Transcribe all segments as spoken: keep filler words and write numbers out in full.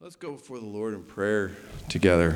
Let's go before the Lord in prayer together.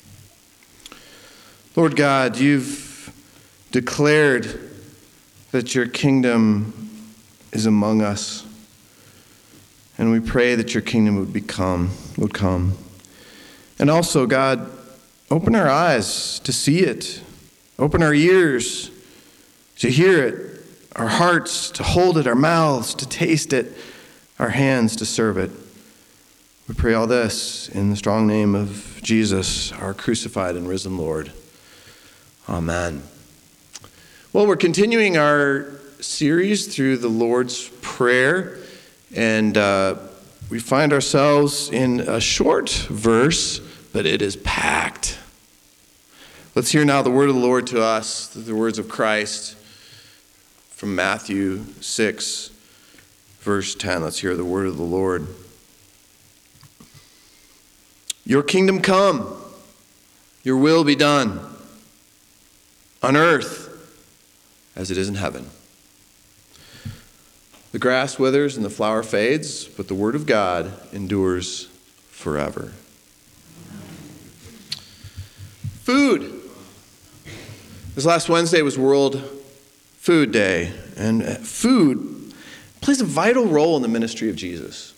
Lord God, you've declared that your kingdom is among us. And we pray that your kingdom would become, would come. And also, God, open our eyes to see it. Open our ears to hear it. Our hearts to hold it. Our mouths to taste it. Our hands to serve it. We pray all this in the strong name of Jesus, our crucified and risen Lord. Amen. Well, we're continuing our series through the Lord's Prayer, and uh, we find ourselves in a short verse, but it is packed. Let's hear now the word of the Lord to us, the words of Christ from Matthew six, verse ten. Let's hear the word of the Lord. Your kingdom come, your will be done, on earth as it is in heaven. The grass withers and the flower fades, but the word of God endures forever. Food. This last Wednesday was World Food Day, and food plays a vital role in the ministry of Jesus.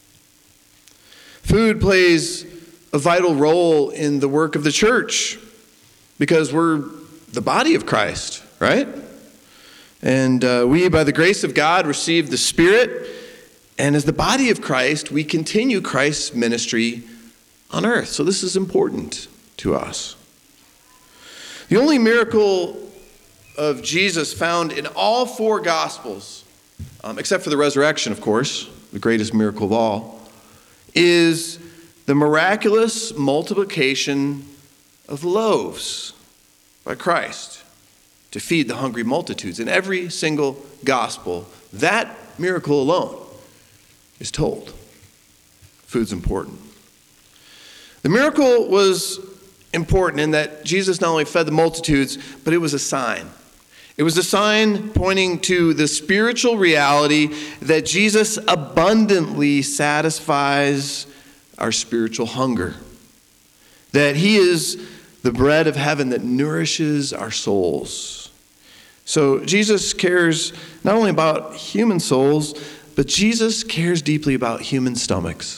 Food plays a vital role in the work of the church because we're the body of Christ, right? And uh, we, by the grace of God, receive the Spirit, and as the body of Christ, we continue Christ's ministry on earth. So this is important to us. The only miracle of Jesus found in all four Gospels, um, except for the resurrection, of course, the greatest miracle of all, is the miraculous multiplication of loaves by Christ to feed the hungry multitudes. In every single gospel, that miracle alone is told. Food's important. The miracle was important in that Jesus not only fed the multitudes, but it was a sign. It was a sign pointing to the spiritual reality that Jesus abundantly satisfies our spiritual hunger. That he is the bread of heaven that nourishes our souls. So Jesus cares not only about human souls, but Jesus cares deeply about human stomachs.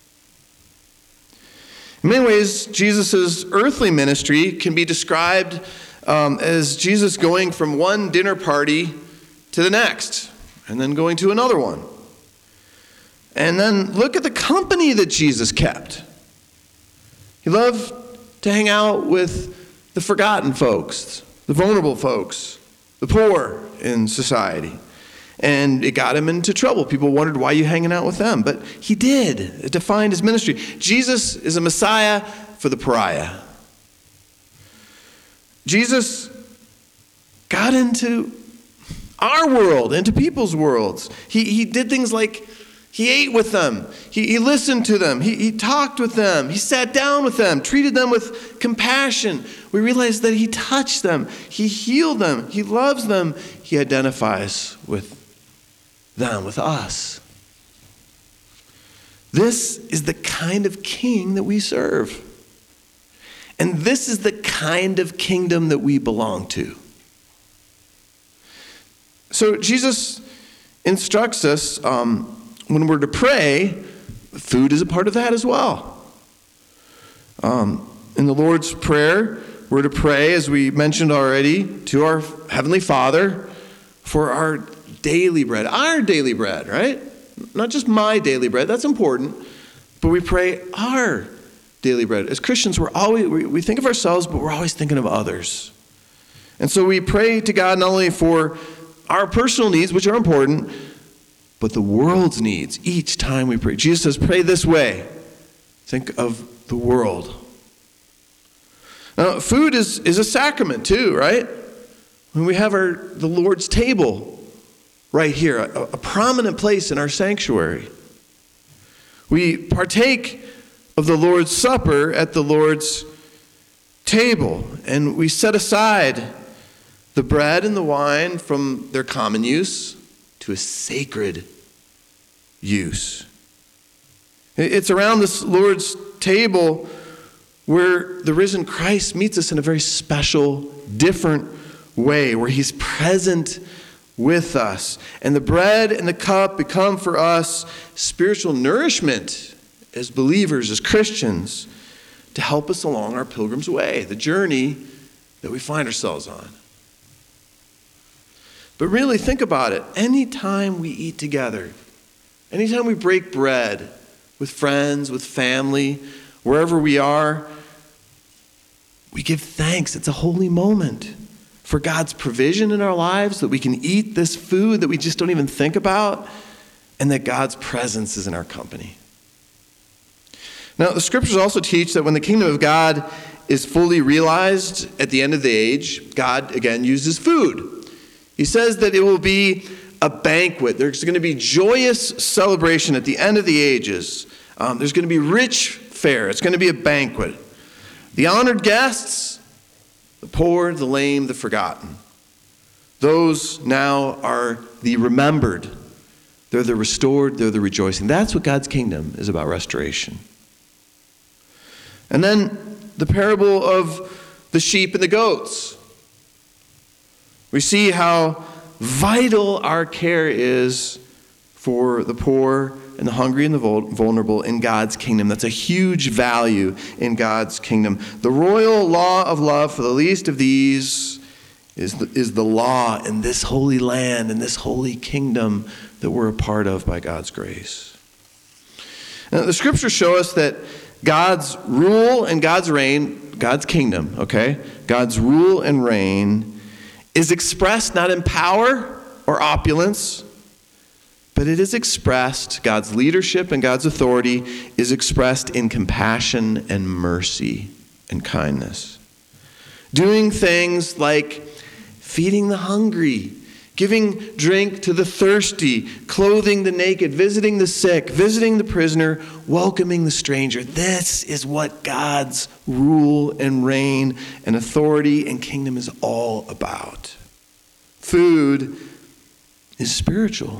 In many ways, Jesus' earthly ministry can be described um, as Jesus going from one dinner party to the next, and then going to another one. And then look at the company that Jesus kept. He loved to hang out with the forgotten folks, the vulnerable folks, the poor in society. And it got him into trouble. People wondered, why are you hanging out with them? But he did. It defined his ministry. Jesus is a Messiah for the pariah. Jesus got into our world, into people's worlds. He, he did things like he ate with them. He, he listened to them. He, he talked with them. He sat down with them, treated them with compassion. We realize that he touched them. He healed them. He loves them. He identifies with them, with us. This is the kind of king that we serve. And this is the kind of kingdom that we belong to. So Jesus instructs us, um, when we're to pray, food is a part of that as well. Um, in the Lord's Prayer, we're to pray, as we mentioned already, to our Heavenly Father for our daily bread. Our daily bread, right? Not just my daily bread, that's important, but we pray our daily bread. As Christians, we're always we, we think of ourselves, but we're always thinking of others. And so we pray to God not only for our personal needs, which are important, but the world's needs each time we pray. Jesus says, pray this way. Think of the world. Now, food is, is a sacrament too, right? When we have our the Lord's table right here, a, a prominent place in our sanctuary. We partake of the Lord's Supper at the Lord's table, and we set aside the bread and the wine from their common use to a sacred use. It's around this Lord's table where the risen Christ meets us in a very special, different way, where he's present with us. And the bread and the cup become for us spiritual nourishment as believers, as Christians, to help us along our pilgrim's way, the journey that we find ourselves on. But really, think about it. Anytime we eat together, anytime we break bread with friends, with family, wherever we are, we give thanks. It's a holy moment for God's provision in our lives, that we can eat this food that we just don't even think about, and that God's presence is in our company. Now, the scriptures also teach that when the kingdom of God is fully realized at the end of the age, God, again, uses food. He says that it will be a banquet. There's going to be joyous celebration at the end of the ages. Um, there's going to be rich fare. It's going to be a banquet. The honored guests, the poor, the lame, the forgotten. Those now are the remembered. They're the restored. They're the rejoicing. That's what God's kingdom is about, restoration. And then the parable of the sheep and the goats. We see how vital our care is for the poor and the hungry and the vulnerable in God's kingdom. That's a huge value in God's kingdom. The royal law of love for the least of these is the, is the law in this holy land, in this holy kingdom that we're a part of by God's grace. Now, the scriptures show us that God's rule and God's reign, God's kingdom, okay? God's rule and reign is expressed not in power or opulence, but it is expressed, God's leadership and God's authority is expressed in compassion and mercy and kindness. Doing things like feeding the hungry, giving drink to the thirsty, clothing the naked, visiting the sick, visiting the prisoner, welcoming the stranger. This is what God's rule and reign and authority and kingdom is all about. Food is spiritual.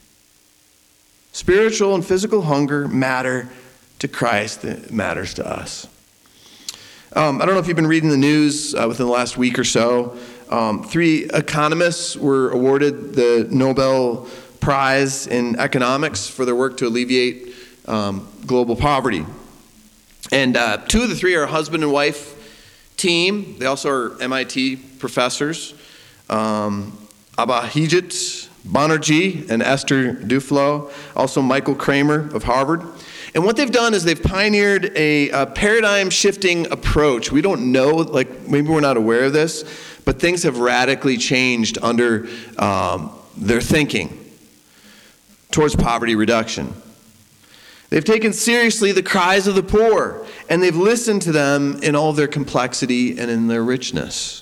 Spiritual and physical hunger matter to Christ. It matters to us. Um, I don't know if you've been reading the news uh, within the last week or so. Um, three economists were awarded the Nobel Prize in Economics for their work to alleviate um, global poverty. And uh, two of the three are a husband and wife team. They also are M I T professors. Um, Abhijit Banerjee and Esther Duflo, also Michael Kramer of Harvard. And what they've done is they've pioneered a, a paradigm-shifting approach. We don't know, like maybe we're not aware of this, but things have radically changed under um, their thinking towards poverty reduction. They've taken seriously the cries of the poor, and they've listened to them in all their complexity and in their richness.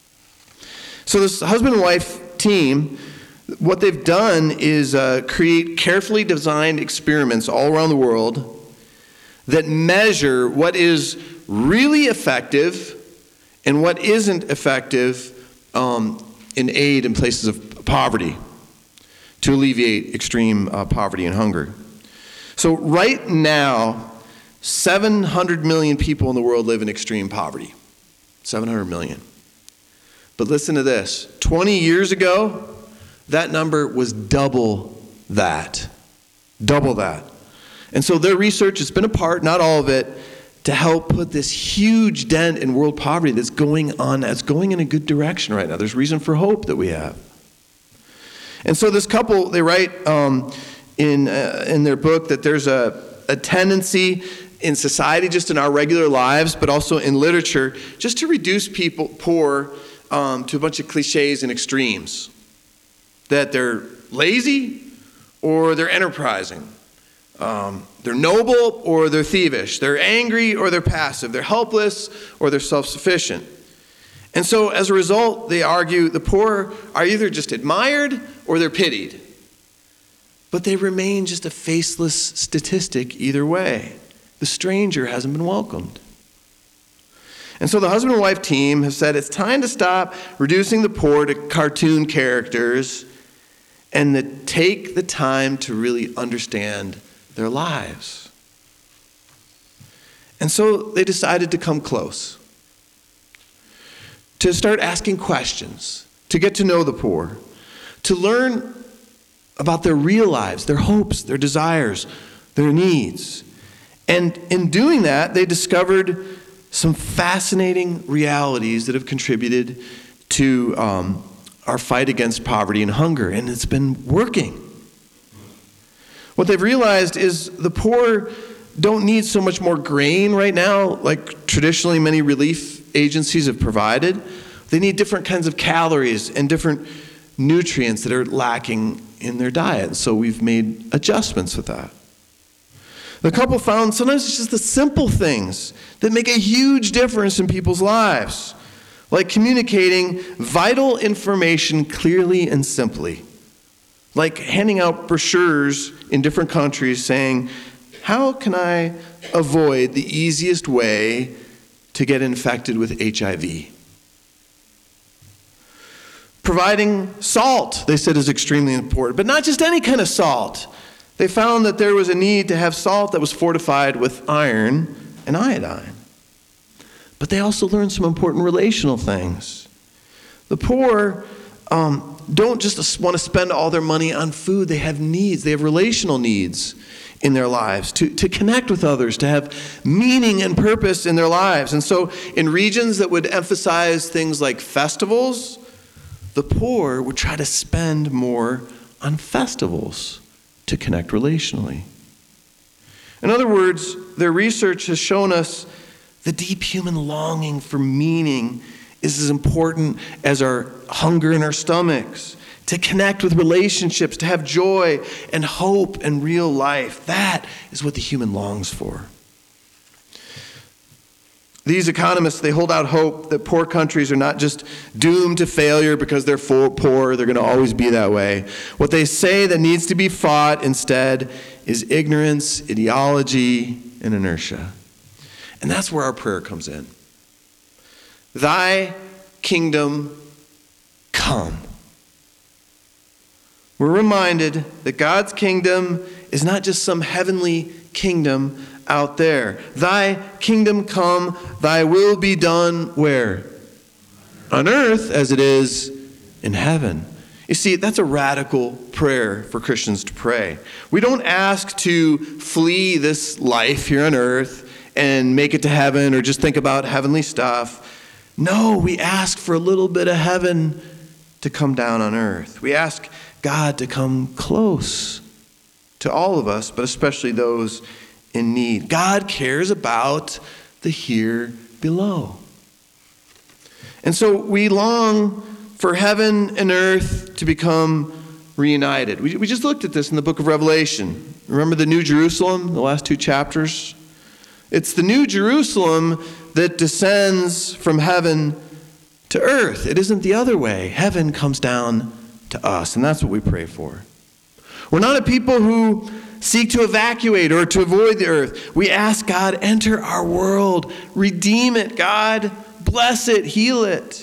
So this husband and wife team, what they've done is uh, create carefully designed experiments all around the world that measure what is really effective and what isn't effective um, in aid in places of poverty to alleviate extreme uh, poverty and hunger. So right now, seven hundred million people in the world live in extreme poverty. seven hundred million. But listen to this. twenty years ago, that number was double that. Double that. And so their research has been a part, not all of it, to help put this huge dent in world poverty that's going on, that's going in a good direction right now. There's reason for hope that we have. And so this couple, they write um, in uh, in their book that there's a, a tendency in society, just in our regular lives, but also in literature, just to reduce people poor um, to a bunch of cliches and extremes. That they're lazy or they're enterprising. Um, they're noble or they're thievish. They're angry or they're passive. They're helpless or they're self-sufficient. And so as a result, they argue the poor are either just admired or they're pitied. But they remain just a faceless statistic either way. The stranger hasn't been welcomed. And so the husband and wife team have said it's time to stop reducing the poor to cartoon characters and to take the time to really understand their lives. And so they decided to come close, to start asking questions, to get to know the poor, to learn about their real lives, their hopes, their desires, their needs. And in doing that, they discovered some fascinating realities that have contributed to um, our fight against poverty and hunger, and it's been working. What they've realized is the poor don't need so much more grain right now, like traditionally many relief agencies have provided. They need different kinds of calories and different nutrients that are lacking in their diet. So we've made adjustments with that. The couple found sometimes it's just the simple things that make a huge difference in people's lives, like communicating vital information clearly and simply, like handing out brochures in different countries saying, how can I avoid the easiest way to get infected with H I V? Providing salt, they said, is extremely important, but not just any kind of salt. They found that there was a need to have salt that was fortified with iron and iodine. But they also learned some important relational things. The poor um, don't just want to spend all their money on food. They have needs. They have relational needs in their lives, to, to connect with others, to have meaning and purpose in their lives. And so in regions that would emphasize things like festivals, the poor would try to spend more on festivals to connect relationally. In other words, their research has shown us the deep human longing for meaning is as important as our hunger in our stomachs. To connect with relationships, to have joy and hope and real life. That is what the human longs for. These economists, they hold out hope that poor countries are not just doomed to failure because they're poor, they're going to always be that way. What they say that needs to be fought instead is ignorance, ideology, and inertia. And that's where our prayer comes in. Thy kingdom come. We're reminded that God's kingdom is not just some heavenly kingdom out there. Thy kingdom come, thy will be done where? On earth as it is in heaven. You see, that's a radical prayer for Christians to pray. We don't ask to flee this life here on earth and make it to heaven or just think about heavenly stuff. No, we ask for a little bit of heaven to come down on earth. We ask God to come close to all of us, but especially those in need. God cares about the here below. And so we long for heaven and earth to become reunited. We, we just looked at this in the book of Revelation. Remember the New Jerusalem, the last two chapters? It's the New Jerusalem that descends from heaven to earth. It isn't the other way. Heaven comes down to us, and that's what we pray for. We're not a people who seek to evacuate or to avoid the earth. We ask God, enter our world, redeem it, God, bless it, heal it.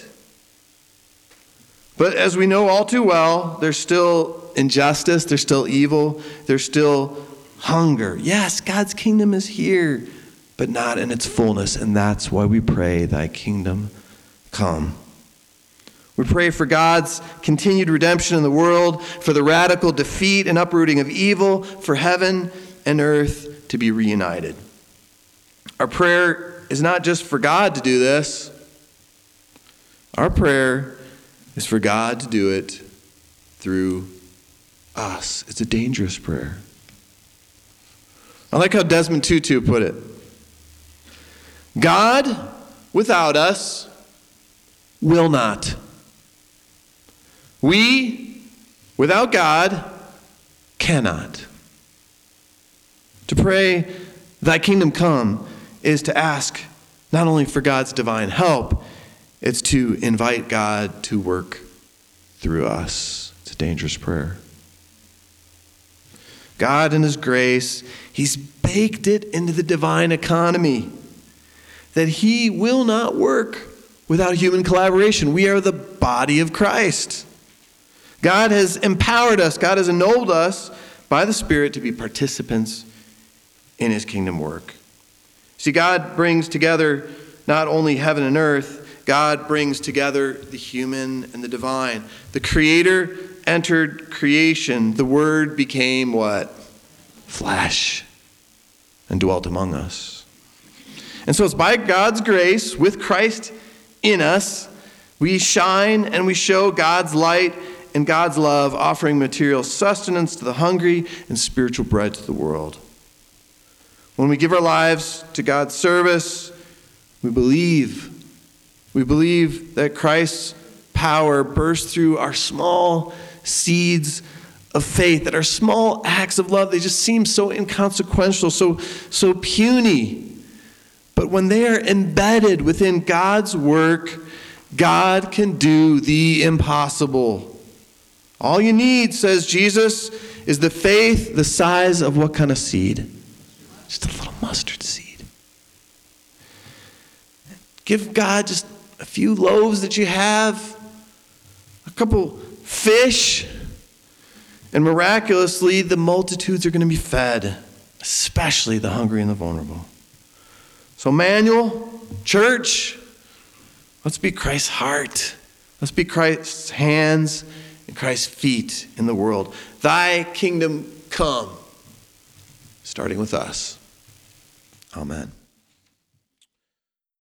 But as we know all too well, there's still injustice, there's still evil, there's still hunger. Yes, God's kingdom is here, but not in its fullness, and that's why we pray, thy kingdom come. We pray for God's continued redemption in the world, for the radical defeat and uprooting of evil, for heaven and earth to be reunited. Our prayer is not just for God to do this. Our prayer is for God to do it through us. It's a dangerous prayer. I like how Desmond Tutu put it. God without us will not. We, without God, cannot. To pray, thy kingdom come, is to ask not only for God's divine help, it's to invite God to work through us. It's a dangerous prayer. God in his grace, he's baked it into the divine economy that he will not work without human collaboration. We are the body of Christ. God has empowered us, God has ennobled us by the Spirit to be participants in his kingdom work. See, God brings together not only heaven and earth, God brings together the human and the divine. The Creator entered creation. The Word became what? Flesh, and dwelt among us. And so it's by God's grace, with Christ in us, we shine and we show God's light and God's love, offering material sustenance to the hungry and spiritual bread to the world. When we give our lives to God's service, we believe. We believe that Christ's power bursts through our small seeds of faith, that our small acts of love, they just seem so inconsequential, so, so puny. But when they are embedded within God's work, God can do the impossible. All you need, says Jesus, is the faith the size of what kind of seed? Just a little mustard seed. Give God just a few loaves that you have, a couple fish, and miraculously the multitudes are going to be fed, especially the hungry and the vulnerable. So Emmanuel, church, let's be Christ's heart. Let's be Christ's hands and Christ's feet in the world. Thy kingdom come, starting with us. Amen.